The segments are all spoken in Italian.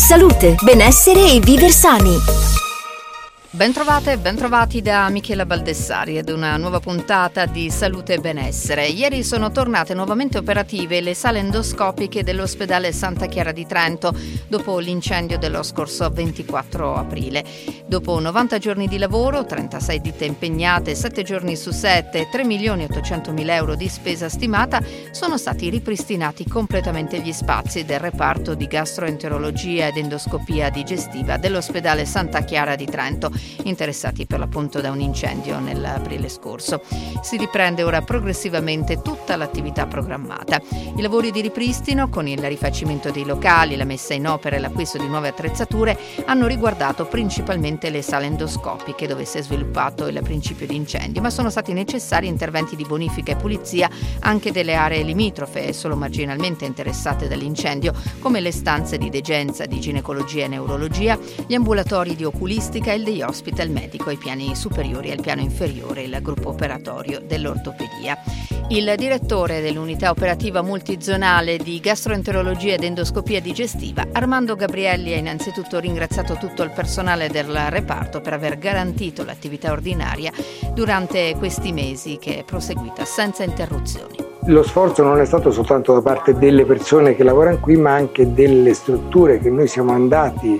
Salute, benessere e viver sani. Bentrovate e bentrovati da Michela Baldessari ed una nuova puntata di Salute e Benessere. Ieri sono tornate nuovamente operative le sale endoscopiche dell'ospedale Santa Chiara di Trento dopo l'incendio dello scorso 24 aprile. Dopo 90 giorni di lavoro, 36 ditte impegnate, 7 giorni su 7 e 3.800.000 euro di spesa stimata, sono stati ripristinati completamente gli spazi del reparto di gastroenterologia ed endoscopia digestiva dell'ospedale Santa Chiara di Trento, interessati per l'appunto da un incendio nell'aprile scorso. Si riprende ora progressivamente tutta l'attività programmata. I lavori di ripristino, con il rifacimento dei locali, la messa in opera e l'acquisto di nuove attrezzature, hanno riguardato principalmente le sale endoscopiche dove si è sviluppato il principio di incendio, ma sono stati necessari interventi di bonifica e pulizia anche delle aree limitrofe e solo marginalmente interessate dall'incendio, come le stanze di degenza, di ginecologia e neurologia, gli ambulatori di oculistica e il day hospital medico ai piani superiori e al piano inferiore, il gruppo operatorio dell'ortopedia. Il direttore dell'unità operativa multizonale di gastroenterologia ed endoscopia digestiva, Armando Gabrielli, ha innanzitutto ringraziato tutto il personale del reparto per aver garantito l'attività ordinaria durante questi mesi, che è proseguita senza interruzioni. Lo sforzo non è stato soltanto da parte delle persone che lavorano qui, ma anche delle strutture che noi siamo andati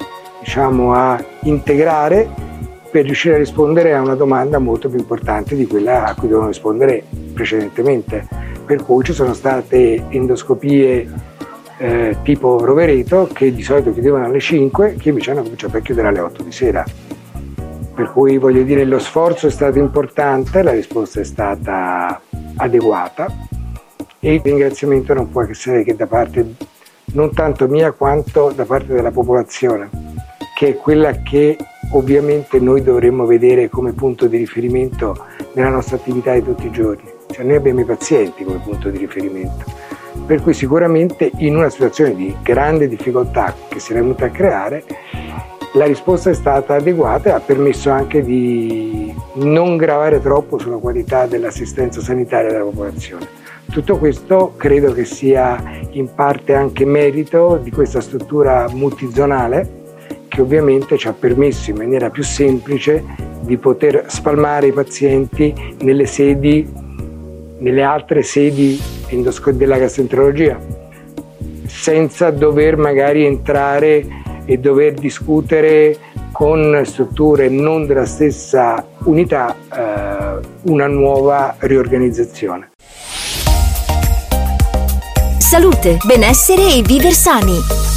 a integrare per riuscire a rispondere a una domanda molto più importante di quella a cui dovevano rispondere precedentemente. Per cui ci sono state endoscopie tipo Rovereto, che di solito chiudevano alle 5, che invece hanno cominciato a chiudere alle 8 di sera. Per cui voglio dire, lo sforzo è stato importante, la risposta è stata adeguata e il ringraziamento non può essere che da parte non tanto mia quanto da parte della popolazione, che è quella che ovviamente noi dovremmo vedere come punto di riferimento nella nostra attività di tutti i giorni. Cioè noi abbiamo i pazienti come punto di riferimento, per cui sicuramente in una situazione di grande difficoltà che si era venuta a creare, la risposta è stata adeguata e ha permesso anche di non gravare troppo sulla qualità dell'assistenza sanitaria della popolazione. Tutto questo credo che sia in parte anche merito di questa struttura multizonale, che ovviamente ci ha permesso in maniera più semplice di poter spalmare i pazienti nelle altre sedi della gastroenterologia, senza dover magari entrare e dover discutere con strutture non della stessa unità una nuova riorganizzazione. Salute, benessere e viver sani.